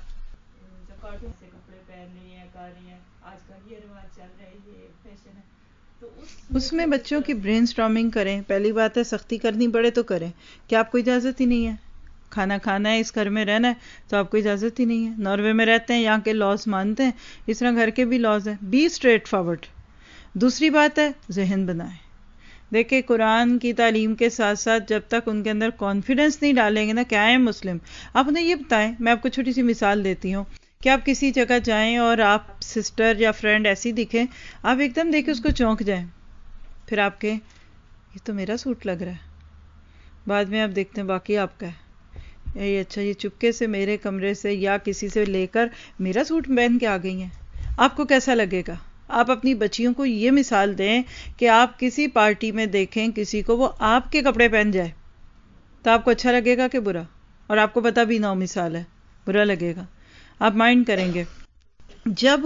جو کارٹون سے کپڑے پہن رہی ہیں، کر رہی ہیں، آج کل یہ رواج چل رہا ہے، یہ فیشن ہے، تو اس میں بچوں کی برین سٹارمنگ کریں. پہلی بات ہے سختی کرنی پڑے تو کریں، کہ آپ کو اجازت ہی نہیں ہے کھانا کھانا ہے، اس گھر میں رہنا ہے تو آپ کو اجازت ہی نہیں ہے. ناروے میں رہتے ہیں، یہاں کے لاز مانتے ہیں، اس طرح گھر کے بھی لاز ہیں. Be straightforward. دوسری بات ہے ذہن بنائیں. دیکھیں قرآن کی تعلیم کے ساتھ ساتھ جب تک ان کے اندر کانفیڈنس نہیں ڈالیں گے نا کہ آئی ایم مسلم. آپ انہیں یہ بتائیں، میں آپ کو چھوٹی سی مثال دیتی ہوں کہ آپ کسی جگہ جائیں اور آپ سسٹر یا فرینڈ ایسی دکھیں، آپ ایک دم دیکھیں اس کو چونک جائیں، پھر آپ کہیں یہ تو میرا سوٹ لگ رہا ہے، بعد میں آپ دیکھتے ہیں باقی آپ کا ہے، یہ اچھا یہ چپکے سے میرے کمرے سے یا کسی سے لے کر میرا سوٹ پہن کے آ گئی ہیں، آپ کو کیسا لگے گا؟ آپ اپنی بچیوں کو یہ مثال دیں کہ آپ کسی پارٹی میں دیکھیں کسی کو وہ آپ کے کپڑے پہن جائے تو آپ کو اچھا لگے گا کہ برا؟ اور آپ کو پتہ بھی نہ ہو مثال ہے، برا لگے گا. آپ مائنڈ کریں گے. جب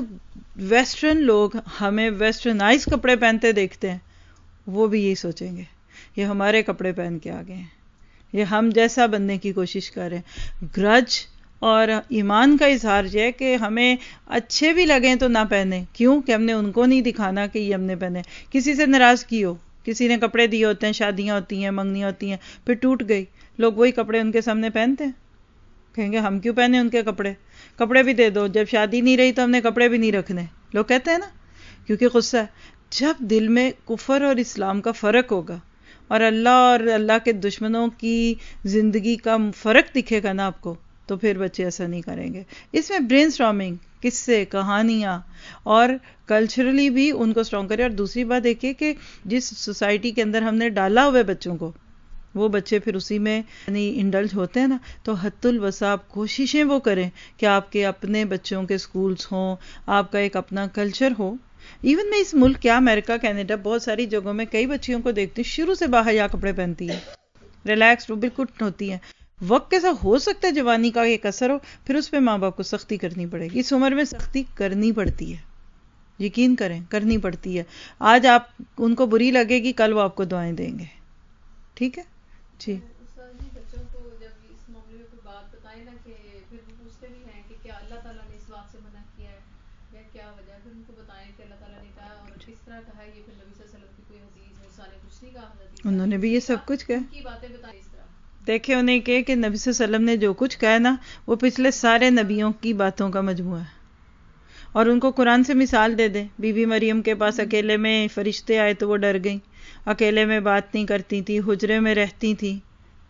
ویسٹرن لوگ ہمیں ویسٹرنائز کپڑے پہنتے دیکھتے ہیں وہ بھی یہی سوچیں گے یہ ہمارے کپڑے پہن کے آ گئے ہیں، یہ ہم جیسا بننے کی کوشش کر رہے ہیں. گرج اور ایمان کا اظہار یہ ہے کہ ہمیں اچھے بھی لگیں تو نہ پہنیں. کیوں؟ کہ ہم نے ان کو نہیں دکھانا کہ یہ ہم نے پہنے. کسی سے ناراضگی ہو، کسی نے کپڑے دیے ہوتے ہیں، شادیاں ہوتی ہیں، منگنیاں ہوتی ہیں، پھر ٹوٹ گئی، لوگ وہی کپڑے ان کے سامنے پہنتے ہیں، کہیں گے ہم کیوں پہنے ان کے کپڑے، کپڑے بھی دے دو، جب شادی نہیں رہی تو ہم نے کپڑے بھی نہیں رکھنے. لوگ کہتے ہیں نا، کیونکہ غصہ ہے. جب دل میں کفر اور اسلام کا فرق ہوگا اور اللہ اور اللہ کے دشمنوں کی زندگی کا فرق دکھے گا نا آپ کو، تو پھر بچے ایسا نہیں کریں گے. اس میں برین سٹارمنگ، قصے، کہانیاں اور کلچرلی بھی ان کو سٹرانگ کرے. اور دوسری بات دیکھیے کہ جس سوسائٹی کے اندر ہم نے ڈالا ہوئے بچوں کو، وہ بچے پھر اسی میں یعنی انڈلج ہوتے ہیں نا. تو حد الوسع آپ کوششیں وہ کریں کہ آپ کے اپنے بچوں کے سکولز ہوں، آپ کا ایک اپنا کلچر ہو. ایون میں اس ملک کیا امریکہ کینیڈا بہت ساری جگہوں میں کئی بچیوں کو دیکھتی ہوں شروع سے باحیا کپڑے پہنتی ہیں، ریلیکسڈ بالکل ہوتی ہیں. وقت کے ساتھ ہو سکتا ہے جوانی کا ایک اثر ہو، پھر اس پہ ماں باپ کو سختی کرنی پڑے گی. اس عمر میں سختی کرنی پڑتی ہے، یقین کریں کرنی پڑتی ہے. آج آپ ان کو بری لگے گی، کل وہ آپ کو دعائیں دیں گے. ٹھیک ہے جی. بچوں کو جب اس معاملے میں کوئی بات بتائے نا کہ پھر وہ پوچھتے بھی ہیں کہ کیا اللہ تعالیٰ نے اس بات سے منع کیا ہے یا کیا وجہ ہے، پھر ان کو بتائیں کہ اللہ تعالیٰ نے کہا اور کس طرح کہا. یہ پھر نبی صلی اللہ علیہ وسلم کی کوئی حدیث موسیٰ نے کچھ نہیں کہا، انہوں نے بھی یہ سب کچھ کہا. ان کی باتیں بتائیں اس طرح. دیکھیں انہیں کہ کہ نبی صلی اللہ علیہ وسلم نے جو کچھ کہا نا وہ پچھلے سارے نبیوں کی باتوں کا مجموعہ ہے. اور ان کو قرآن سے مثال دے دیں. بی بی مریم کے پاس اکیلے میں فرشتے آئے تو وہ ڈر گئیں، اکیلے میں بات نہیں کرتی تھی، حجرے میں رہتی تھی.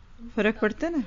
فرق پڑتا ہے نا.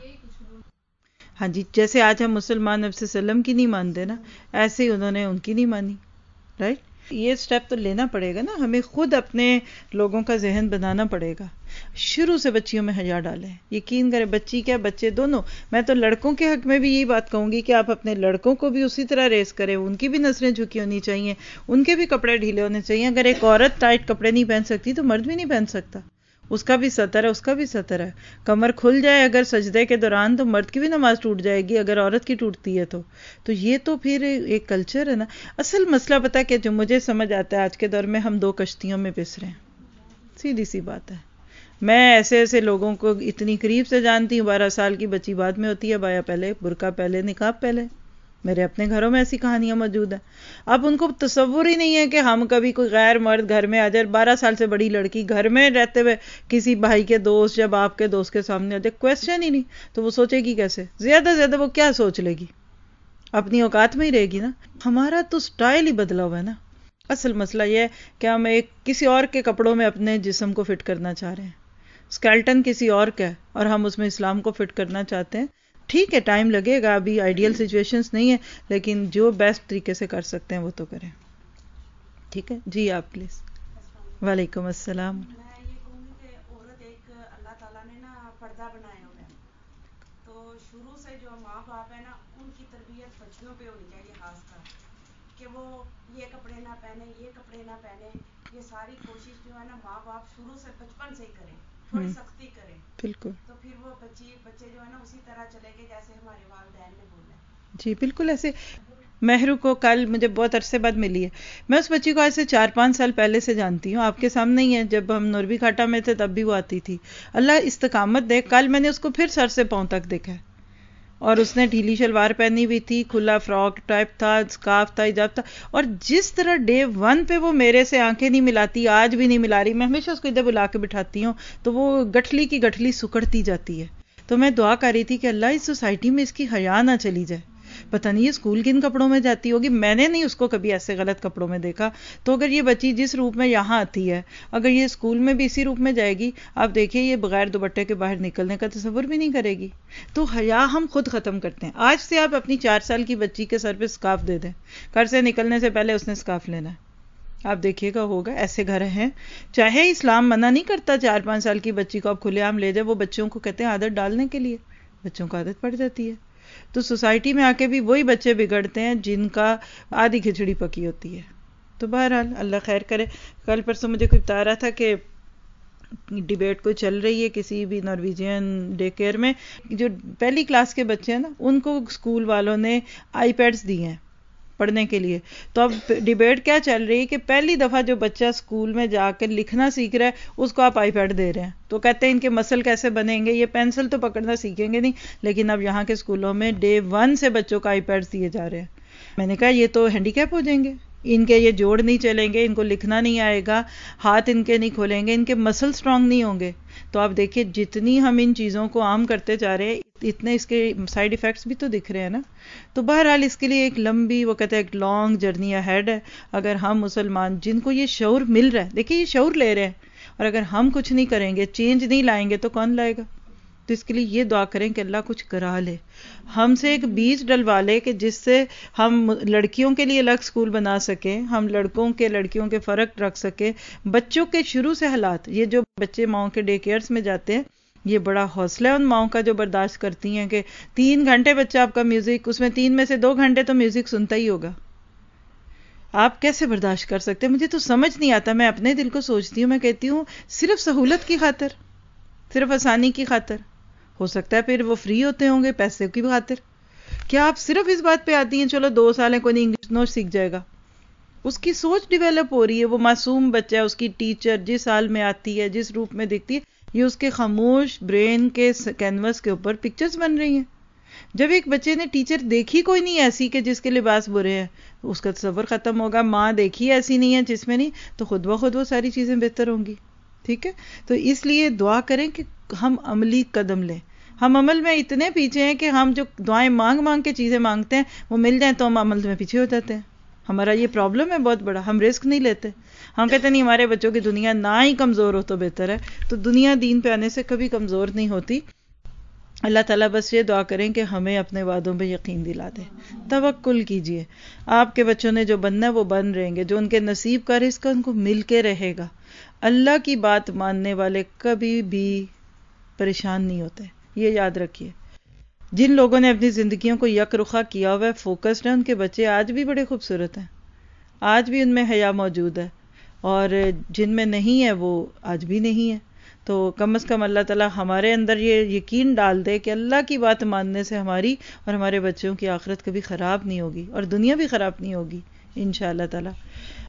ہاں جی، جیسے آج ہم مسلمان نبی صلی اللہ علیہ وسلم کی نہیں مانتے نا، ایسے ہی انہوں نے ان کی نہیں مانی. رائٹ. یہ سٹیپ تو لینا پڑے گا نا، ہمیں خود اپنے لوگوں کا ذہن بنانا پڑے گا. شروع سے بچیوں میں حیا ڈالیں. یقین کریں، بچی کیا بچے دونوں. میں تو لڑکوں کے حق میں بھی یہی بات کہوں گی کہ آپ اپنے لڑکوں کو بھی اسی طرح ریس کریں، ان کی بھی نظریں جھکی ہونی چاہیے، ان کے بھی کپڑے ڈھیلے ہونے چاہیے. اگر ایک عورت ٹائٹ کپڑے نہیں پہن سکتی تو مرد بھی نہیں پہن سکتا. اس کا بھی سطر ہے، اس کا بھی سطر ہے. کمر کھل جائے اگر سجدے کے دوران تو مرد کی بھی نماز ٹوٹ جائے گی اگر عورت کی ٹوٹتی ہے تو. تو یہ تو پھر ایک کلچر ہے نا. اصل مسئلہ پتہ ہے کہ جو مجھے سمجھ آتا ہے آج کے دور میں ہم دو کشتیوں میں پس رہے ہیں. سیدھی سی بات ہے. میں ایسے ایسے لوگوں کو اتنی قریب سے جانتی ہوں، بارہ سال کی بچی بعد میں ہوتی ہے، بایا پہلے، برقع پہلے، نقاب پہلے. میرے اپنے گھروں میں ایسی کہانیاں موجود ہیں. اب ان کو تصور ہی نہیں ہے کہ ہم کبھی کوئی غیر مرد گھر میں آ جائے. بارہ سال سے بڑی لڑکی گھر میں رہتے ہوئے کسی بھائی کے دوست یا باپ کے دوست کے سامنے آ جائے، کویسچن ہی نہیں. تو وہ سوچے گی کیسے؟ زیادہ سے زیادہ وہ کیا سوچ لے گی؟ اپنی اوقات میں ہی رہے گی نا. ہمارا تو سٹائل ہی بدلا ہوا ہے نا. اصل مسئلہ یہ ہے کہ ہم ایک کسی اور کے کپڑوں میں اپنے جسم کو فٹ کرنا چاہ رہے ہیں. اسکیلٹن کسی اور کا ہے اور ہم اس میں اسلام کو فٹ کرنا چاہتے ہیں. ٹھیک ہے ٹائم لگے گا, ابھی آئیڈیل سچویشنز نہیں ہے, لیکن جو بیسٹ طریقے سے کر سکتے ہیں وہ تو کریں. ٹھیک ہے جی آپ پلیز. وعلیکم السلام. میں یہ کہوں گی کہ عورت ایک اللہ تعالیٰ نے نا پردہ بنایا ہوا ہے, تو شروع سے جو ماں باپ ہے نا ان کی تربیت بچیوں پہ ہونی چاہیے خاص کر, کہ وہ یہ کپڑے نہ پہنے یہ کپڑے نہ پہنے. یہ ساری کوشش جو ہے نا ماں باپ شروع سے بچپن سے ہی کریں, تھوڑی سختی کریں, بالکل. تو پھر وہ بچی بچے جو ہے نا اسی طرح چلے گے جیسے ہمارے والدین نے بولا. جی بالکل. ایسے مہرو کو کل مجھے بہت عرصے بعد ملی ہے. میں اس بچی کو آج سے چار پانچ سال پہلے سے جانتی ہوں, آپ کے سامنے ہی ہے. جب ہم نوربی کھاٹا میں تھے تب بھی وہ آتی تھی. اللہ استقامت دے, کل میں نے اس کو پھر سر سے پاؤں تک دیکھا ہے, اور اس نے ڈھیلی شلوار پہنی ہوئی تھی, کھلا فراک ٹائپ تھا, اسکارف تھا, حجاب تھا, اور جس طرح ڈے ون پہ وہ میرے سے آنکھیں نہیں ملاتی, آج بھی نہیں ملا رہی. میں ہمیشہ اس کو ادھر بلا کے بٹھاتی ہوں تو وہ گٹھلی کی گٹھلی سکڑتی جاتی ہے. تو میں دعا کر رہی تھی کہ اللہ اس سوسائٹی میں اس کی حیا نہ چلی جائے. پتہ نہیں یہ اسکول کن کپڑوں میں جاتی ہوگی, میں نے نہیں اس کو کبھی ایسے غلط کپڑوں میں دیکھا. تو اگر یہ بچی جس روپ میں یہاں آتی ہے, اگر یہ اسکول میں بھی اسی روپ میں جائے گی, آپ دیکھیے یہ بغیر دوپٹے کے باہر نکلنے کا تصور بھی نہیں کرے گی. تو حیا ہم خود ختم کرتے ہیں. آج سے آپ اپنی چار سال کی بچی کے سر پہ اسکارف دے دیں, گھر سے نکلنے سے پہلے اس نے اسکارف لینا ہے. آپ دیکھیے گا ہوگا. ایسے گھر ہیں, چاہے اسلام منع نہیں کرتا چار پانچ سال کی بچی کو آپ کھلے عام لے جائے, وہ بچوں کو کہتے ہیں عادت ڈالنے کے لیے, بچوں کو عادت پڑ جاتی ہے. تو سوسائٹی میں آ کے بھی وہی بچے بگڑتے ہیں جن کا آدھی کھچڑی پکی ہوتی ہے. تو بہرحال اللہ خیر کرے. کل پرسوں مجھے کوئی بتا رہا تھا کہ ڈیبیٹ کوئی چل رہی ہے کسی بھی نارویجین ڈے کیئر میں, جو پہلی کلاس کے بچے ہیں نا ان کو اسکول والوں نے آئی پیڈز دی ہیں پڑھنے کے لیے. تو اب ڈیبیٹ کیا چل رہی ہے کہ پہلی دفعہ جو بچہ اسکول میں جا کر لکھنا سیکھ رہا ہے اس کو آپ آئی پیڈ دے رہے ہیں. تو کہتے ہیں ان کے مسل کیسے بنیں گے, یہ پینسل تو پکڑنا سیکھیں گے نہیں, لیکن اب یہاں کے اسکولوں میں ڈے ون سے بچوں کو آئی پیڈ دیے جا رہے ہیں. میں نے کہا یہ تو ہینڈی کیپ ہو جائیں گے, ان کے یہ جوڑ نہیں چلیں گے, ان کو لکھنا نہیں آئے گا, ہاتھ ان کے نہیں کھولیں گے, ان کے مسل سٹرونگ نہیں ہوں گے. تو آپ دیکھیے جتنی ہم ان چیزوں کو عام کرتے جا رہے ہیں اتنے اس کے سائیڈ ایفیکٹس بھی تو دکھ رہے ہیں نا. تو بہرحال اس کے لیے ایک لمبی وہ کہتے ہیں ایک لانگ جرنی ہیڈ ہے. اگر ہم مسلمان جن کو یہ شعور مل رہا ہے, دیکھیے یہ شعور لے رہے ہیں, اور اگر ہم کچھ نہیں کریں گے, چینج نہیں لائیں گے تو کون لائے گا. تو اس کے لیے یہ دعا کریں کہ اللہ کچھ کرا لے, ہم سے ایک بیج ڈلوا لے کہ جس سے ہم لڑکیوں کے لیے الگ سکول بنا سکیں, ہم لڑکوں کے لڑکیوں کے فرق رکھ سکیں. بچوں کے شروع سے حالات, یہ جو بچے ماؤں کے ڈے کیئرز میں جاتے ہیں, یہ بڑا حوصلہ ہے ان ماؤں کا جو برداشت کرتی ہیں کہ تین گھنٹے بچہ آپ کا میوزک, اس میں تین میں سے دو گھنٹے تو میوزک سنتا ہی ہوگا. آپ کیسے برداشت کر سکتے ہیں؟ مجھے تو سمجھ نہیں آتا. میں اپنے دل کو سوچتی ہوں, میں کہتی ہوں صرف سہولت کی خاطر, صرف آسانی کی خاطر. ہو سکتا ہے پھر وہ فری ہوتے ہوں گے پیسے کی خاطر. کیا آپ صرف اس بات پہ آتی ہیں چلو دو سال ہے کوئی نہیں انگلش نو سیکھ جائے گا؟ اس کی سوچ ڈیولپ ہو رہی ہے, وہ معصوم بچہ ہے, اس کی ٹیچر جس حال میں آتی ہے, جس روپ میں دکھتی ہے, یہ اس کے خاموش برین کے کینوس کے اوپر پکچرز بن رہی ہیں. جب ایک بچے نے ٹیچر دیکھی کوئی نہیں ایسی کہ جس کے لباس برے ہیں, اس کا تصور ختم ہوگا. ماں دیکھی ایسی نہیں ہے جس میں نہیں, تو خود بخود وہ ساری چیزیں بہتر ہوں گی. ٹھیک ہے, تو اس لیے دعا کریں کہ ہم عملی قدم لیں. ہم عمل میں اتنے پیچھے ہیں کہ ہم جو دعائیں مانگ مانگ کے چیزیں مانگتے ہیں وہ مل جائیں تو ہم عمل میں پیچھے ہو جاتے ہیں. ہمارا یہ پرابلم ہے بہت بڑا, ہم رسک نہیں لیتے. ہم کہتے نہیں ہمارے بچوں کی دنیا نہ ہی کمزور ہو تو بہتر ہے. تو دنیا دین پہ آنے سے کبھی کمزور نہیں ہوتی. اللہ تعالیٰ بس یہ دعا کریں کہ ہمیں اپنے وعدوں پہ یقین دلا دے. توکل کیجئے, آپ کے بچوں نے جو بننا ہے وہ بن رہیں گے, جو ان کے نصیب کا رزق ان کو مل کے رہے گا. اللہ کی بات ماننے والے کبھی بھی پریشان نہیں ہوتے, یہ یاد رکھیے. جن لوگوں نے اپنی زندگیوں کو یک رخا کیا ہوا ہے, فوکسڈ ہیں, ان کے بچے آج بھی بڑے خوبصورت ہیں, آج بھی ان میں حیا موجود ہے, اور جن میں نہیں ہے وہ آج بھی نہیں ہے. تو کم از کم اللہ تعالیٰ ہمارے اندر یہ یقین ڈال دے کہ اللہ کی بات ماننے سے ہماری اور ہمارے بچوں کی آخرت کبھی خراب نہیں ہوگی اور دنیا بھی خراب نہیں ہوگی انشاءاللہ تعالیٰ.